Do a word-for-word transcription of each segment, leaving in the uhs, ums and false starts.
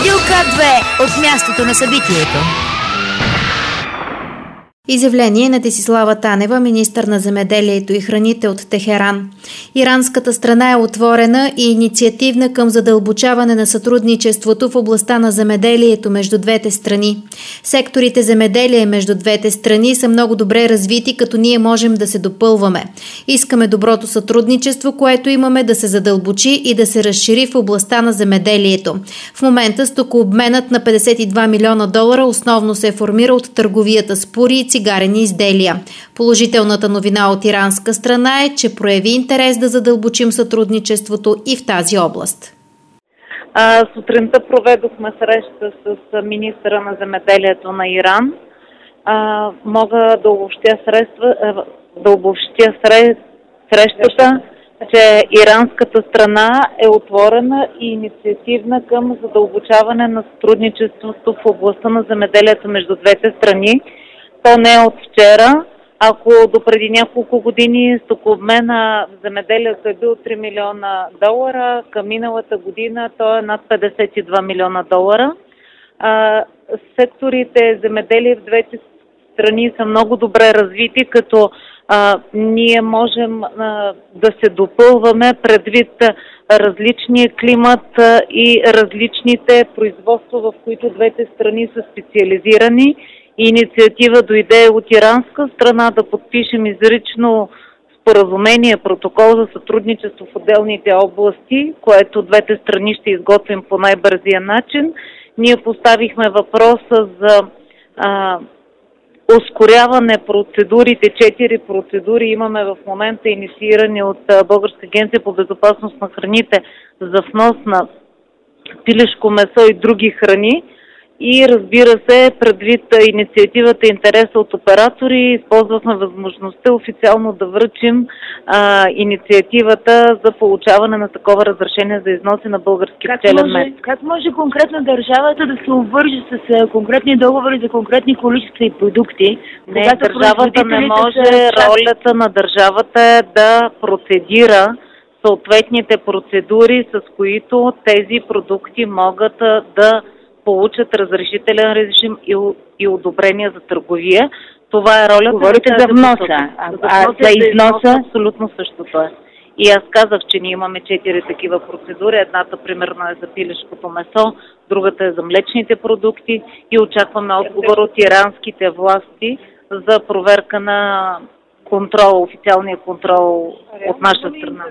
Радио К две от мястото на събитието. Изявление на Десислава Танева, министър на земеделието и храните от Техеран. Иранската страна е отворена и инициативна към задълбочаване на сътрудничеството в областта на земеделието между двете страни. Секторите земеделие между двете страни са много добре развити, като ние можем да се допълваме. Искаме доброто сътрудничество, което имаме, да се задълбочи и да се разшири в областта на земеделието. В момента стокообменът на петдесет и два милиона долара основно се формира от търговията с пури и цигарени изделия. Положителната новина от иранска страна е, че прояви интерес да задълбочим сътрудничеството и в тази област. А, сутринта проведохме среща с министъра на земеделието на Иран. А, мога да обобщя, средства, да обобщя сред, срещата, че иранската страна е отворена и инициативна към задълбочаване на сътрудничеството в областта на земеделието между двете страни. То не е от вчера. Ако допреди няколко години стокообмена в земеделието е бил три милиона долара, към миналата година то е над петдесет и два милиона долара. А, секторите земеделие в двете страни са много добре развити, като а, ние можем а, да се допълваме предвид различния климат а, и различните производства, в които двете страни са специализирани. Инициатива дойде от иранска страна да подпишем изрично споразумение, протокол за сътрудничество в отделните области, което двете страни ще изготвим по най-бързия начин. Ние поставихме въпроса за а, ускоряване процедурите. Четири процедури имаме в момента инициирани от Българска агенция по безопасност на храните за внос на пилешко месо и други храни. И разбира се, предвид инициативата и интереса от оператори, използвахме възможността официално да връчим а, инициативата за получаване на такова разрешение за износи на български пчелен мед. Как може конкретно държавата да се обвърже с конкретни договори за конкретни количества и продукти? Не, държавата не може. Са... Ролята на държавата е да процедира съответните процедури, с които тези продукти могат да получат разрешителен режим и, и одобрение за търговия. Това е ролята. Говорите за вноса, а, а за износа? Абсолютно същото е. И аз казах, че ние имаме четири такива процедури. Едната, примерно, е за пилешкото месо, другата е за млечните продукти и очакваме отговор от иранските власти за проверка на контрол, официалния контрол от наша страна.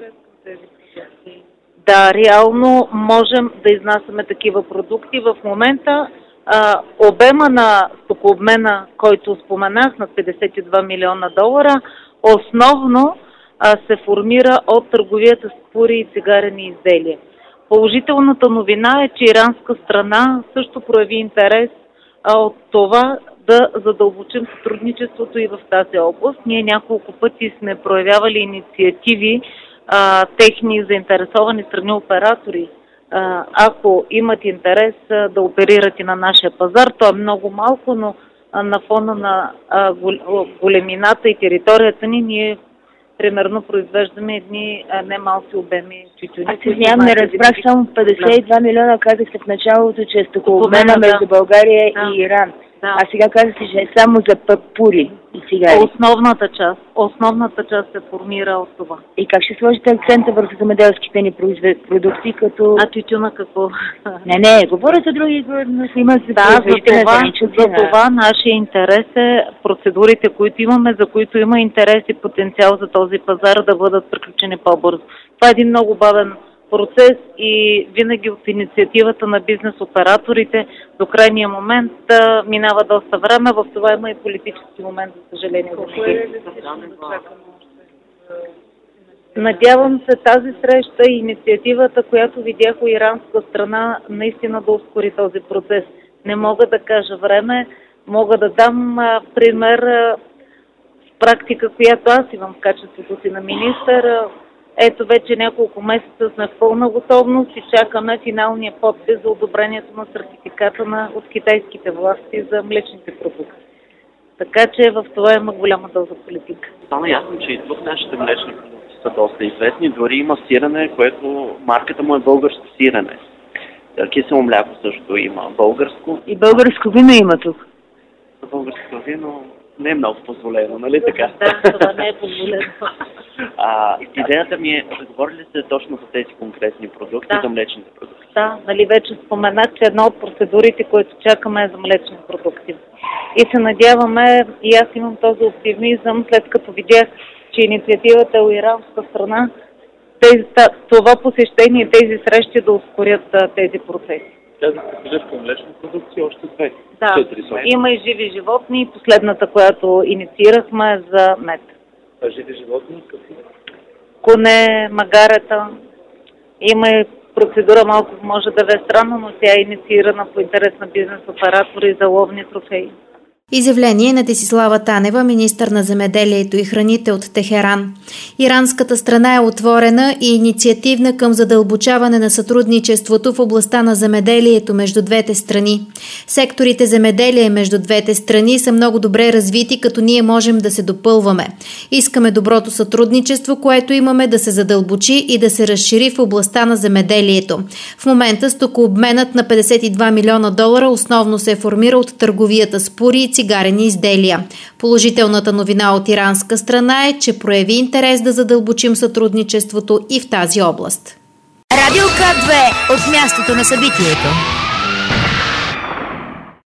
Да, реално можем да изнасяме такива продукти. В момента а, обема на стокообмена, който споменах, на петдесет и два милиона долара, основно а, се формира от търговията с пури и цигарени изделия. Положителната новина е, че иранска страна също прояви интерес а, от това да задълбочим сътрудничеството и в тази област. Ние няколко пъти сме проявявали инициативи, А, техни заинтересовани страни оператори, а, ако имат интерес а, да оперират и на нашия пазар. То е много малко, но а, на фона на а, големината и територията ни, ние примерно произвеждаме едни а, немалки обеми тютюни. Аз се знам, не разбрах, само петдесет и два милиона казахте в началото, че е стокообмена между България да. и Иран. Да. А сега казахте, че е само за пури и цигари. Основната част. Основната част се формира от това. И как ще сложите акцента върху земеделските ни продукти, като... А тютюна какво? Не, не, говоря за други... Има за да, за това, за това нашия интерес е процедурите, които имаме, за които има интерес и потенциал за този пазар да бъдат приключени по-бързо. Това е един много бавен процес и винаги от инициативата на бизнес операторите до крайния момент а, минава доста време. В това има и политически момент, за съжаление. Надявам се тази среща и инициативата, която видях у иранска страна, наистина да ускори този процес. Не мога да кажа време, мога да дам а, пример а, с практика, която аз имам в качеството си на министър. Ето вече няколко месеца сме в пълна готовност и чакаме финалния подпис за одобрението на сертификата на, от китайските власти за млечните продукти. Така че в това има голяма доза политика. Стана ясно, че и тук нашите млечни продукти са доста известни. Дори има сирене, което марката му е българско сирене. Кисело мляко също има българско. И българско вино има тук. Българско вино не е много позволено, нали така? Да, това не е позволено. А, идеята ми е, разговори ли сте точно за тези конкретни продукти, Да. за млечните продукти? Да, нали вече споменах, че една от процедурите, които чакаме е за млечни продукти. И се надяваме, и аз имам този оптимизъм, след като видях, че инициативата е от иранска страна, тези, това посещение и тези срещи да ускорят а, тези процеси. Тя да се кажеш към млечни продукти още две. Да, Четири са. има и живи животни, последната, която инициирахме е за мед. А живи животни какви? Коне, магарета, има и процедура, малко може да бе странно, но тя е инициирана по интерес на бизнес оператори за ловни трофеи. Изявление на Десислава Танева, министър на земеделието и храните от Техеран. Иранската страна е отворена и инициативна към задълбочаване на сътрудничеството в областта на земеделието между двете страни. Секторите земеделие между двете страни са много добре развити, като ние можем да се допълваме. Искаме доброто сътрудничество, което имаме, да се задълбочи и да се разшири в областта на земеделието. В момента стокообменът на петдесет и два милиона долара основно се формира от търговията с пури и цигарени изделия. Положителната новина от иранска страна е, че прояви интерес да задълбочим сътрудничеството и в тази област. Радио К две от мястото на събитието.